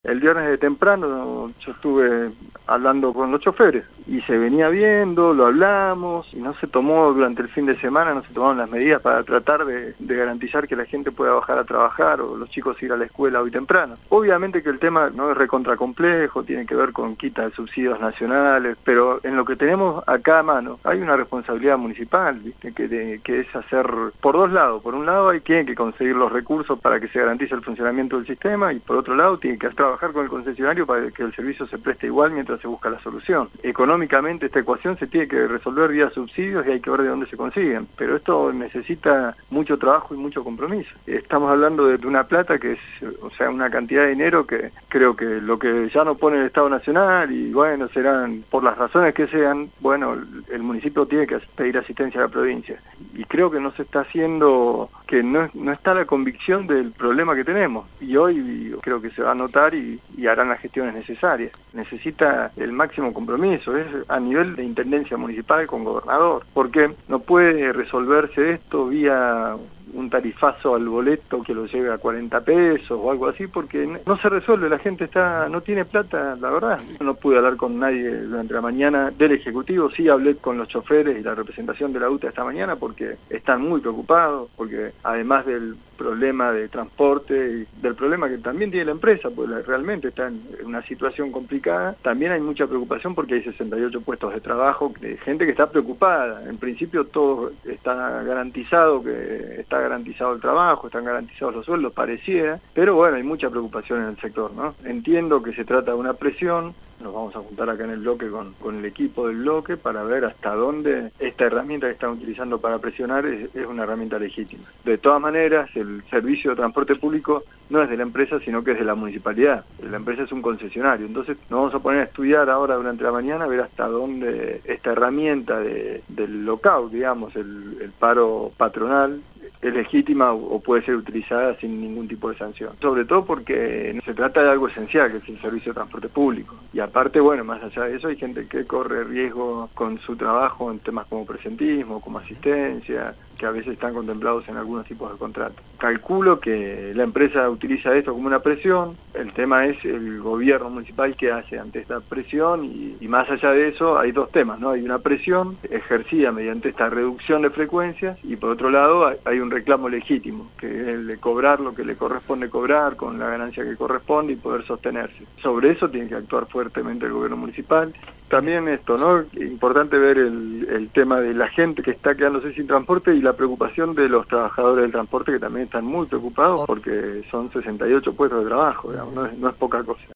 el viernes de temprano yo estuve hablando con los choferes y se venía viendo, lo hablamos y no se tomó durante el fin de semana, no se tomaron las medidas para tratar de garantizar que la gente pueda bajar a trabajar o los chicos ir a la escuela hoy temprano. Obviamente que el tema no es recontra complejo, tiene que ver con quita de subsidios nacionales, pero en lo que tenemos acá a mano hay una responsabilidad municipal, ¿viste? Que es hacer por dos lados. Por un lado tiene que conseguir los recursos para que se garantice el funcionamiento del sistema y por otro lado tiene que trabajar con el concesionario para que el servicio se preste igual mientras se busca la solución. Económicamente esta ecuación se tiene que resolver vía subsidios y hay que ver de dónde se consiguen, pero esto necesita mucho trabajo y mucho compromiso. Estamos hablando de una plata que es, o sea, una cantidad de dinero que creo que lo que ya no pone el Estado Nacional y bueno, serán por las razones que sean, bueno, el municipio tiene que pedir asistencia a la provincia. Y creo que no se está haciendo, que no está la convicción del problema que tenemos. Y hoy creo que se va a notar y harán las gestiones necesarias. Necesita el máximo compromiso, es a nivel de intendencia municipal con gobernador, porque no puede resolverse esto vía un tarifazo al boleto que lo lleve a 40 pesos o algo así, porque no se resuelve, la gente no tiene plata, la verdad. No pude hablar con nadie durante la mañana del Ejecutivo, sí hablé con los choferes y la representación de la UTA esta mañana porque están muy preocupados, porque además del problema de transporte y del problema que también tiene la empresa, porque realmente está en una situación complicada, también hay mucha preocupación porque hay 68 puestos de trabajo, de gente que está preocupada. En principio todo está garantizado, que está garantizado el trabajo, están garantizados los sueldos, pareciera, pero bueno, hay mucha preocupación en el sector, ¿no? Entiendo que se trata de una presión. Nos vamos a juntar acá en el bloque con el equipo del bloque para ver hasta dónde esta herramienta que están utilizando para presionar es una herramienta legítima. De todas maneras, el servicio de transporte público no es de la empresa, sino que es de la municipalidad. La empresa es un concesionario. Entonces nos vamos a poner a estudiar ahora durante la mañana, a ver hasta dónde esta herramienta del lockout, digamos, el paro patronal, es legítima o puede ser utilizada sin ningún tipo de sanción. Sobre todo porque se trata de algo esencial, que es el servicio de transporte público. Y aparte, bueno, más allá de eso, hay gente que corre riesgo con su trabajo en temas como presentismo, como asistencia, que a veces están contemplados en algunos tipos de contratos. Calculo que la empresa utiliza esto como una presión, el tema es el gobierno municipal que hace ante esta presión y más allá de eso hay dos temas, ¿no? Hay una presión ejercida mediante esta reducción de frecuencias y por otro lado hay un reclamo legítimo, que es el de cobrar lo que le corresponde cobrar con la ganancia que corresponde y poder sostenerse. Sobre eso tiene que actuar fuertemente el gobierno municipal. También esto, ¿no? Importante ver el tema de la gente que está quedándose sin transporte y la preocupación de los trabajadores del transporte que también están muy preocupados porque son 68 puestos de trabajo, digamos, no es poca cosa.